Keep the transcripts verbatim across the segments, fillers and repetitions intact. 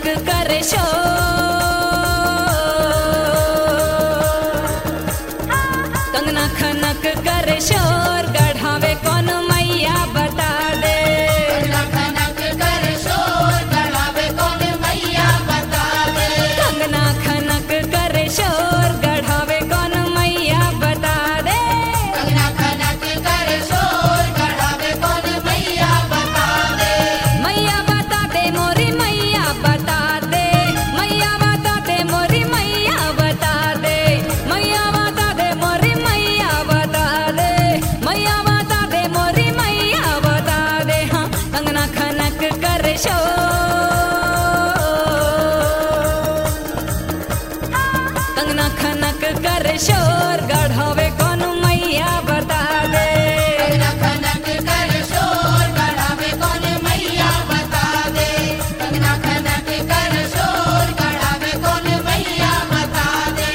करे शोर, कंगना खनक करे शोर, गढ़ावे कौन मैया बता दे। कंगना खनक करे शोर, गढ़ावे कौन मैया बता दे। कंगना खनक करे शोर, गढ़ावे कौन मैया बता दे। कंगना खनक करे शोर, गढ़ावे कौन मैया बता दे। मैया बता दे मोरी मैया बता दे, मैया बता दे मोरी मैया बता दे, मैया बता दे मोरी मैया बता दे, मैया बता दे मोरी मैया बता दे। हाँ कंगना खनक करे शोर, कंगना खनक करे शोर, गढ़ावे कौन मैया बता दे। कंगना खनक करे शोर, गढ़ावे कौन मैया बता दे। कंगना खनक करे शोर, गढ़ावे कौन मैया बता दे।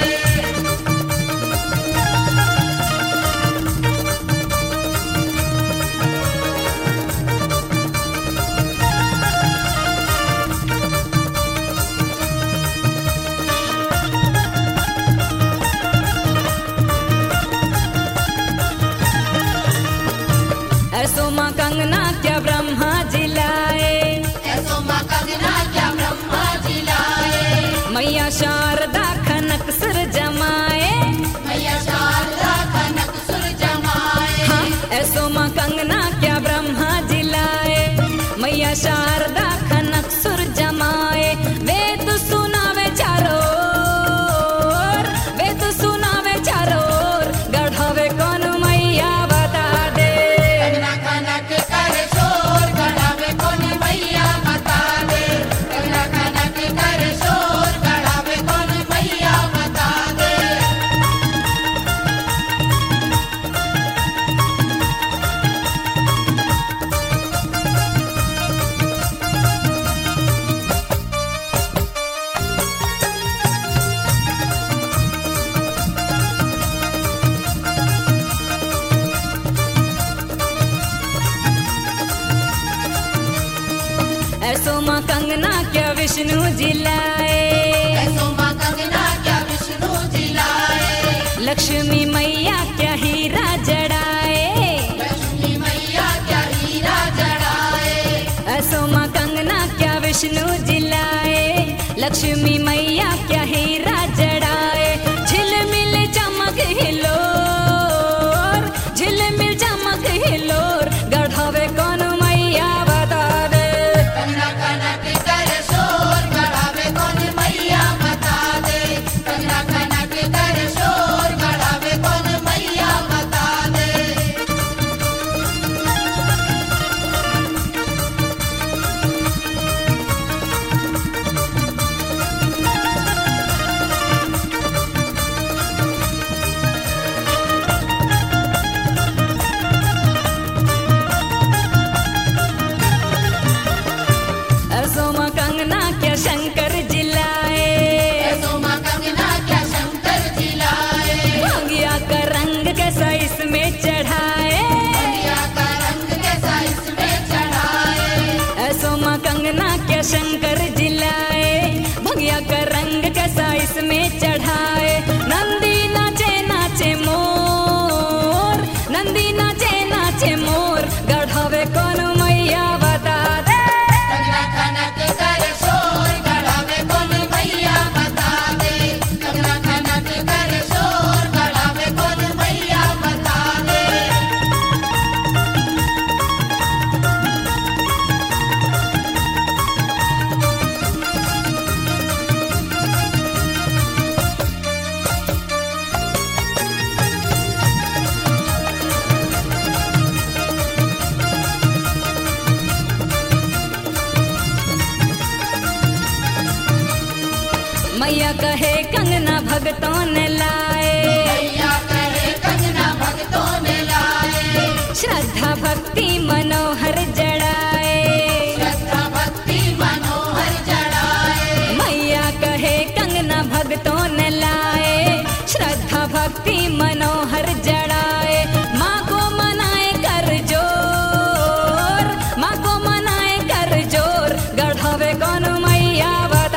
ऐसो माँ कंगना क्या ब्रह्मा जिलाए, ऐसो माँ कंगना क्या ब्रह्मा जिलाए। मैया शारदा खनक सुर जमाए। मैया शारदा खनक सुर जमाए। हाँ ऐसो माँ कंगना क्या ब्रह्मा जिलाए, मैया शारदा खनक सुर जमाए। वेद सुनावे चारों ओर, वेद सुनावे चारों ओर, गढ़ावे कौन मैया बता दे। कंगना खनक करे शोर, गढ़ावे कौन मैया बता दे। कंगना खनक करे शोर, गढ़ावे कौन मैया बता दे। ऐसो माँ कंगना क्या विष्णु जिलाए, ऐसो माँ कंगना क्या विष्णु जिलाए। लक्ष्मी मैया क्या हीरा जड़ाए। लक्ष्मी मैया क्या हीरा जड़ाए। ऐसो माँ कंगना क्या विष्णु जिलाए, लक्ष्मी मैया क्या हीरा जड़ाए। झिलमिल चमक हिलोर, झिलमिल चमक हिलोर, गढ़ावे कौन मैया बता दे। कंगना खनक करे शोर, गढ़ावे कौन मैया बता दे। कंगना खनक करे शोर, गढ़ावे कौन मैया बता दे। ऐसो माँ कंगना क्या शंकर जिलाए, ऐसो माँ कंगना क्या शंकर जिलाए। भंगिया का रंग कैसा इसमें चढ़ाए। दुनिया का रंग कैसा इसमें चढ़ाए। ऐसो माँ कंगना क्या शंकर जिलाए, भंगिया का रंग कैसा इसमें चढ़ाए। नंदी नाचे नाचे मोर, नंदी नाचे नाचे मोर, गढ़ावे कौन मैया बता दे। कंगना खनक करे शोर, गढ़ावे कौन मैया बता दे। कंगना खनक करे शोर, गढ़ावे कौन मैया बता दे। मैया कहे कंगना भगतों ने लाए, मैया करे कंगना भक्तों ने लाए। श्रद्धा भक्ति मनोहर जड़ाए। श्रद्धा भक्ति मनोहर जड़ाए। मैया कहे कंगना भगतों ने लाए, श्रद्धा भक्ति मनोहर जड़ाए। माँ को मनाए कर जोर, माँ को मनाए कर जोर, गढ़ावे कौन मैया बता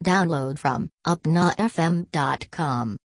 Download from upna f m dot com.